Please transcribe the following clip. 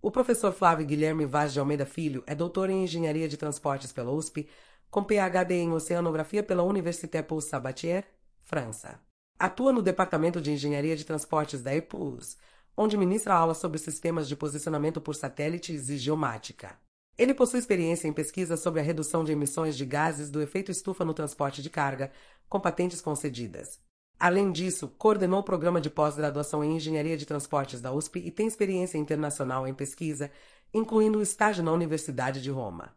O professor Flávio Guilherme Vaz de Almeida Filho é doutor em Engenharia de Transportes pela USP, com PhD em Oceanografia pela Université Paul Sabatier, França. Atua no Departamento de Engenharia de Transportes da EPUS, onde ministra aulas sobre sistemas de posicionamento por satélites e geomática. Ele possui experiência em pesquisa sobre a redução de emissões de gases do efeito estufa no transporte de carga, com patentes concedidas. Além disso, coordenou o programa de pós-graduação em Engenharia de Transportes da USP e tem experiência internacional em pesquisa, incluindo o estágio na Universidade de Roma.